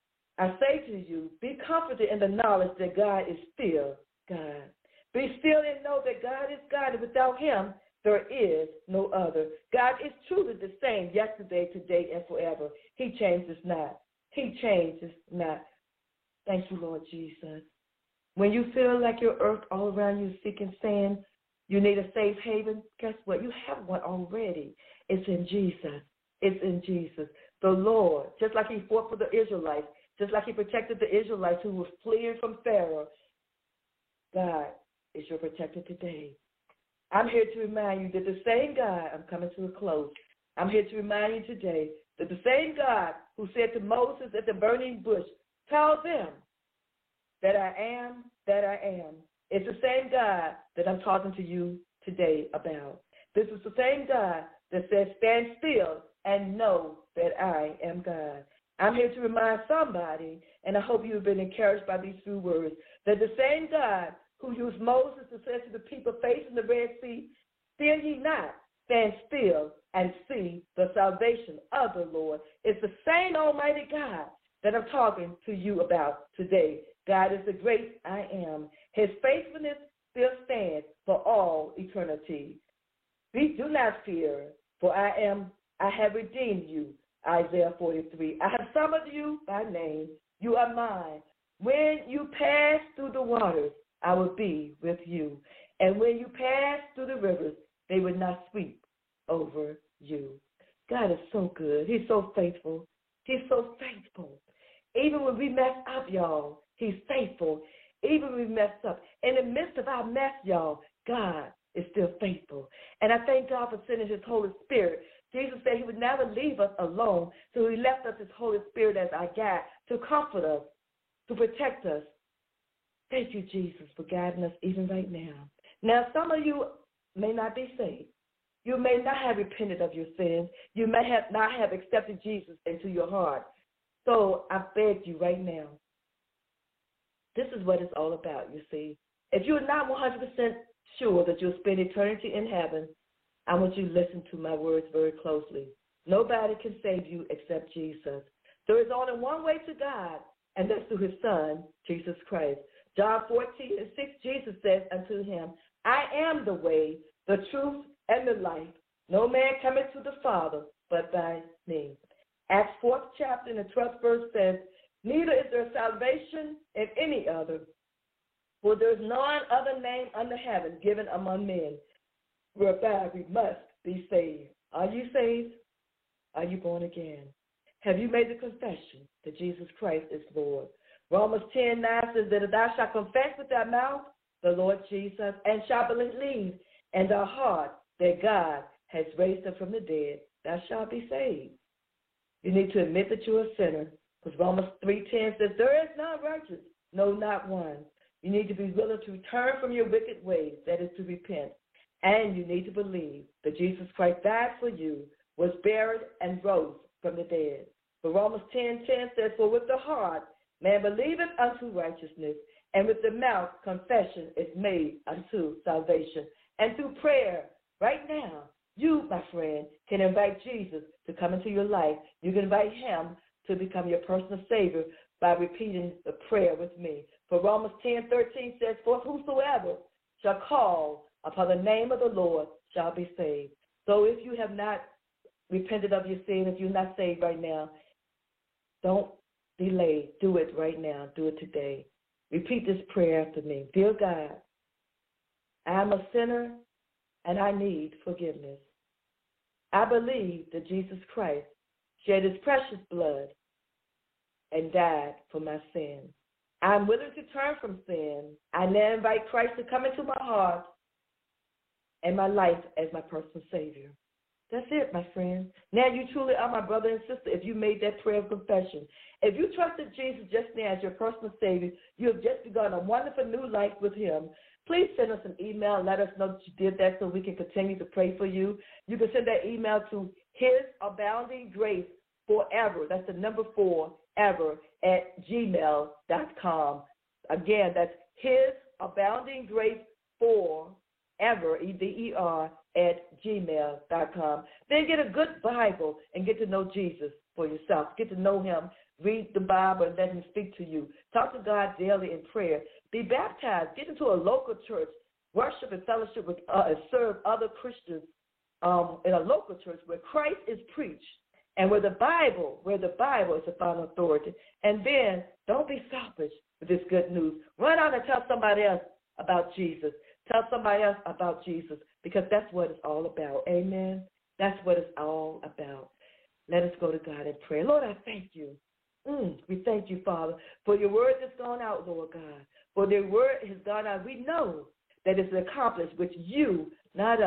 I say to you, be confident in the knowledge that God is still God. Be still and know that God is God, and without him, there is no other. God is truly the same yesterday, today, and forever. He changes not. He changes not. Thank you, Lord Jesus. When you feel like your earth all around you seeking sand, you need a safe haven, guess what? You have one already. It's in Jesus. It's in Jesus. The Lord, just like he fought for the Israelites, just like he protected the Israelites who were fleeing from Pharaoh, God is your protector today. I'm here to remind you that the same God, I'm coming to a close, I'm here to remind you today that the same God who said to Moses at the burning bush, tell them that I am that I am. It's the same God that I'm talking to you today about. This is the same God that says, stand still and know that I am God. I'm here to remind somebody, and I hope you've been encouraged by these few words, that the same God who used Moses to say to the people facing the Red Sea, fear ye not, stand still and see the salvation of the Lord. It's the same Almighty God that I'm talking to you about today. God is the great I am. His faithfulness still stands for all eternity. Be, do not fear, for I am, I have redeemed you. Isaiah forty-three. I have summoned you by name. You are mine. When you pass through the waters, I will be with you. And when you pass through the rivers, they will not sweep over you. God is so good. He's so faithful. He's so faithful. Even when we mess up, y'all, he's faithful. Even when we mess up. In the midst of our mess, y'all, God is still faithful. And I thank God for sending his Holy Spirit. Jesus said he would never leave us alone, so he left us his Holy Spirit as our guide to comfort us, to protect us. Thank you, Jesus, for guiding us even right now. Now, some of you may not be saved. You may not have repented of your sins. You may have not have accepted Jesus into your heart. So I beg you right now, this is what it's all about, you see. If you're not one hundred percent sure that you'll spend eternity in heaven, I want you to listen to my words very closely. Nobody can save you except Jesus. There is only one way to God, and that's through his Son, Jesus Christ. John fourteen and six, Jesus says unto him, I am the way, the truth, and the life. No man cometh to the Father but by me. Acts fourth chapter and the twelfth verse says, neither is there salvation in any other, for there is none other name under heaven given among men, whereby we must be saved. Are you saved? Are you born again? Have you made the confession that Jesus Christ is Lord? Romans ten nine says that if thou shalt confess with thy mouth the Lord Jesus, and shalt believe in thy heart that God has raised him from the dead, thou shalt be saved. You need to admit that you're a sinner, because Romans three ten says, there is none righteous, no, not one. You need to be willing to turn from your wicked ways, that is to repent. And you need to believe that Jesus Christ died for you, was buried, and rose from the dead. But Romans ten ten says, for with the heart man believeth unto righteousness, and with the mouth confession is made unto salvation. And through prayer, right now, you, my friend, can invite Jesus to come into your life. You can invite him to become your personal Savior by repeating the prayer with me. For Romans ten thirteen says, for whosoever shall call upon the name of the Lord shall be saved. So if you have not repented of your sin, if you're not saved right now, don't delay. Do it right now. Do it today. Repeat this prayer after me. Dear God, I am a sinner and I need forgiveness. I believe that Jesus Christ shed his precious blood and died for my sin. I'm willing to turn from sin. I now invite Christ to come into my heart and my life as my personal Savior. That's it, my friend. Now you truly are my brother and sister if you made that prayer of confession. If you trusted Jesus just now as your personal Savior, you have just begun a wonderful new life with him. Please send us an email and let us know that you did that so we can continue to pray for you. You can send that email to His Abounding Grace Forever. That's the number four, ever, at gmail dot com. Again, that's His Abounding Grace Forever, E V E R, at gmail dot com. Then get a good Bible and get to know Jesus for yourself. Get to know him. Read the Bible and let him speak to you. Talk to God daily in prayer. Be baptized. Get into a local church. Worship and fellowship with uh, and serve other Christians um, in a local church where Christ is preached and where the Bible, where the Bible is the final authority. And then don't be selfish with this good news. Run out and tell somebody else about Jesus. Tell somebody else about Jesus, because that's what it's all about. Amen. That's what it's all about. Let us go to God in prayer. Lord, I thank you. Mm, we thank you, Father, for your word that's gone out, Lord God. For the word has gone out. We know that it's accomplished, which you, not us,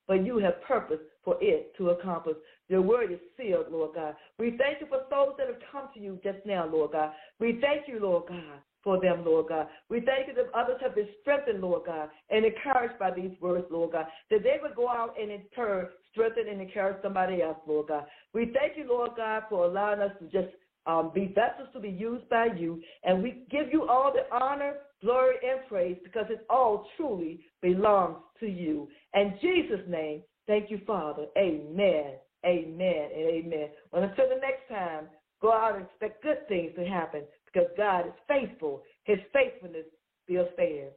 but you have purpose for it to accomplish. Your word is sealed, Lord God. We thank you for souls that have come to you just now, Lord God. We thank you, Lord God, for them, Lord God. We thank you that others have been strengthened, Lord God, and encouraged by these words, Lord God, that they would go out and in turn strengthen and encourage somebody else, Lord God. We thank you, Lord God, for allowing us to just um, be vessels to be used by you, and we give you all the honor, glory, and praise because it all truly belongs to you. In Jesus' name, thank you, Father. Amen, amen, and amen. Well, until the next time, go out and expect good things to happen because God is faithful. His faithfulness still stands.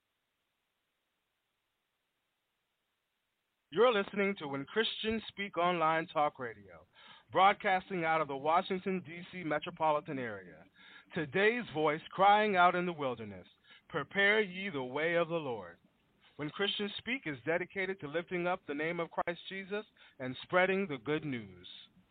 You're listening to When Christians Speak Online Talk Radio, broadcasting out of the Washington, D C metropolitan area. Today's voice crying out in the wilderness, prepare ye the way of the Lord. When Christians Speak is dedicated to lifting up the name of Christ Jesus and spreading the good news.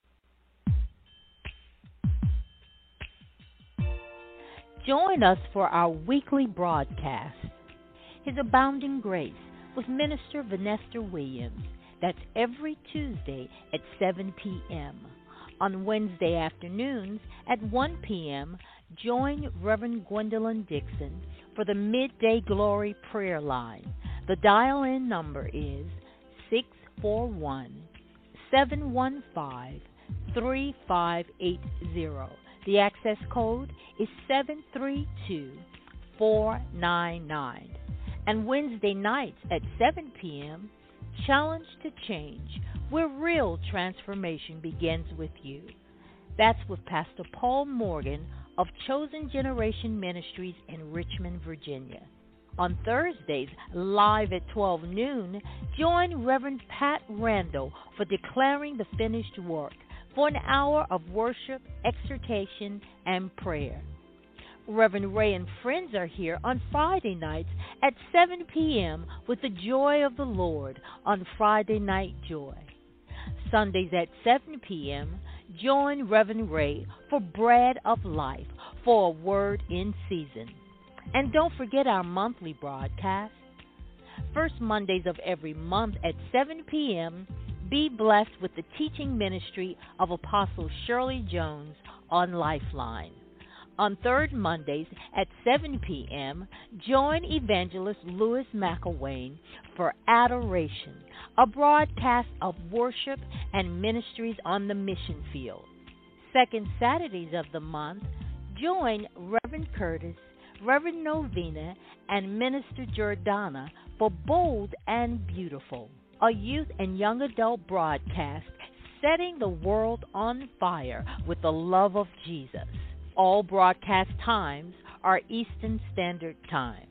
Join us for our weekly broadcast, His Abounding Grace, with Minister Vanessa Williams. That's every Tuesday at seven p.m. On Wednesday afternoons at one p.m., join Reverend Gwendolyn Dixon for the Midday Glory Prayer Line. The dial-in number is six four one, seven one five, three five eight zero. The access code is seven three two, four nine nine. And Wednesday nights at seven p.m., Challenge to Change, where real transformation begins with you. That's with Pastor Paul Morgan of Chosen Generation Ministries in Richmond, Virginia. On Thursdays, live at twelve noon, join Reverend Pat Randall for Declaring the Finished Work for an hour of worship, exhortation, and prayer. Reverend Ray and friends are here on Friday nights at seven p.m. with the Joy of the Lord on Friday Night Joy. Sundays at seven p.m., join Reverend Ray for Bread of Life for a word in season. And don't forget our monthly broadcast. First Mondays of every month at seven p.m., be blessed with the teaching ministry of Apostle Shirley Jones on Lifeline. On third Mondays at seven p.m., join Evangelist Louis McElwain for Adoration, a broadcast of worship and ministries on the mission field. Second Saturdays of the month, join Reverend Curtis, Reverend Novena, and Minister Jordana for Bold and Beautiful, a youth and young adult broadcast setting the world on fire with the love of Jesus. All broadcast times are Eastern Standard Time.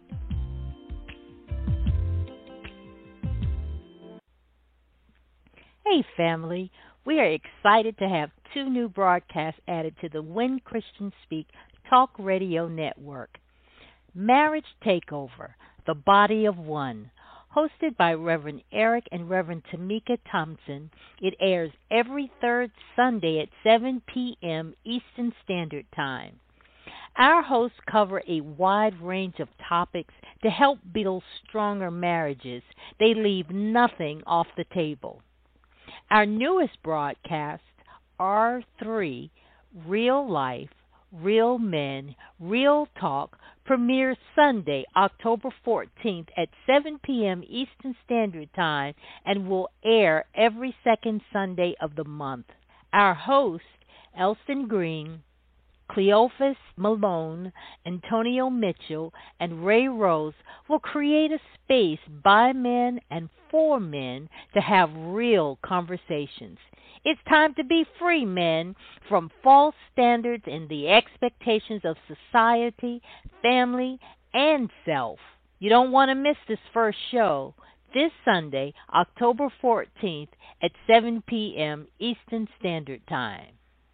Hey family, we are excited to have two new broadcasts added to the When Christians Speak Talk Radio Network. Marriage Takeover, The Body of One, hosted by Reverend Eric and Reverend Tamika Thompson. It airs every third Sunday at seven p.m. Eastern Standard Time. Our hosts cover a wide range of topics to help build stronger marriages. They leave nothing off the table. Our newest broadcast, R three, Real Life, Real Men, Real Talk, premieres Sunday, October fourteenth at seven p.m. Eastern Standard Time and will air every second Sunday of the month. Our hosts, Elston Green, Cleophas Malone, Antonio Mitchell, and Ray Rose, will create a space by men and for men to have real conversations. It's time to be free, men, from false standards and the expectations of society, family, and self. You don't want to miss this first show this Sunday, October fourteenth at seven p.m. Eastern Standard Time.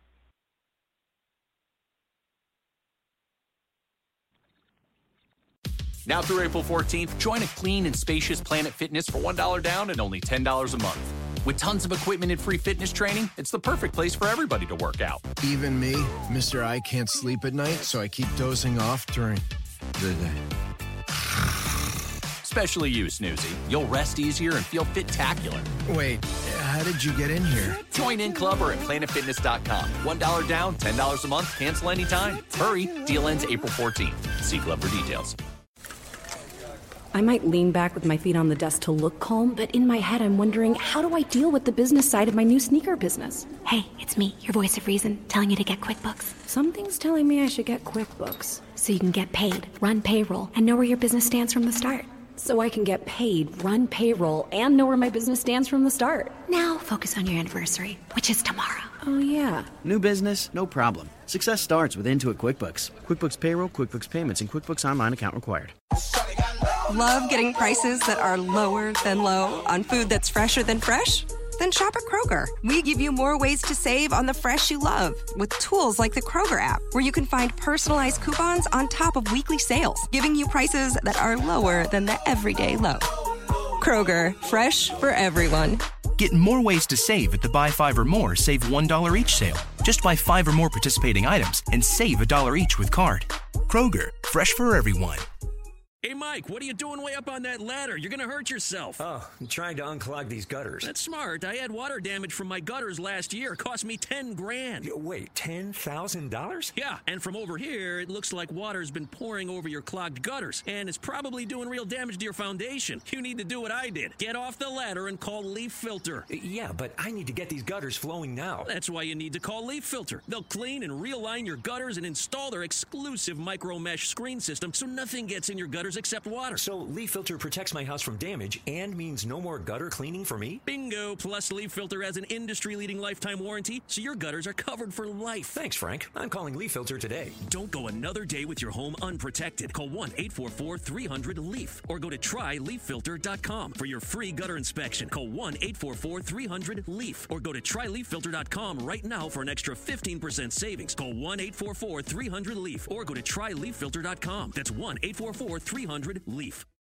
Now through April fourteenth, join a clean and spacious Planet Fitness for one dollar down and only ten dollars a month. With tons of equipment and free fitness training, it's the perfect place for everybody to work out. Even me, Mister I can't sleep at night, so I keep dozing off during the day. Especially you, Snoozy. You'll rest easier and feel fit-tacular. Wait, how did you get in here? Join in club or at planet fitness dot com. one dollar down, ten dollars a month, cancel anytime. Hurry, deal ends April fourteenth. See club for details. I might lean back with my feet on the desk to look calm, but in my head I'm wondering, how do I deal with the business side of my new sneaker business? Hey, it's me, your voice of reason, telling you to get QuickBooks. Something's telling me I should get QuickBooks. So you can get paid, run payroll, and know where your business stands from the start. So I can get paid, run payroll, and know where my business stands from the start. Now focus on your anniversary, which is tomorrow. Oh, yeah. New business, no problem. Success starts with Intuit QuickBooks. QuickBooks Payroll, QuickBooks Payments, and QuickBooks Online account required. Love getting prices that are lower than low on food that's fresher than fresh? Then shop at Kroger. We give you more ways to save on the fresh you love with tools like the Kroger app, where you can find personalized coupons on top of weekly sales, giving you prices that are lower than the everyday low. Kroger, fresh for everyone. Get more ways to save at the Buy Five or More Save one dollar each sale. Just buy five or more participating items and save a dollar each with card. Kroger, fresh for everyone. Hey, Mike, what are you doing way up on that ladder? You're going to hurt yourself. Oh, I'm trying to unclog these gutters. That's smart. I had water damage from my gutters last year. It cost me ten grand. Wait, ten thousand dollars? Yeah, and from over here, it looks like water's been pouring over your clogged gutters, and it's probably doing real damage to your foundation. You need to do what I did. Get off the ladder and call Leaf Filter. Yeah, but I need to get these gutters flowing now. That's why you need to call Leaf Filter. They'll clean and realign your gutters and install their exclusive micro mesh screen system so nothing gets in your gutters except water. So Leaf Filter protects my house from damage and means no more gutter cleaning for me? Bingo! Plus, Leaf Filter has an industry-leading lifetime warranty, so your gutters are covered for life. Thanks, Frank. I'm calling Leaf Filter today. Don't go another day with your home unprotected. Call one eight four four, three hundred, LEAF or go to try leaf filter dot com for your free gutter inspection. Call one eight four four, three hundred, LEAF or go to try leaf filter dot com right now for an extra fifteen percent savings. Call one eight four four, three hundred, LEAF or go to try leaf filter dot com. That's one eight four four, three hundred, LEAF.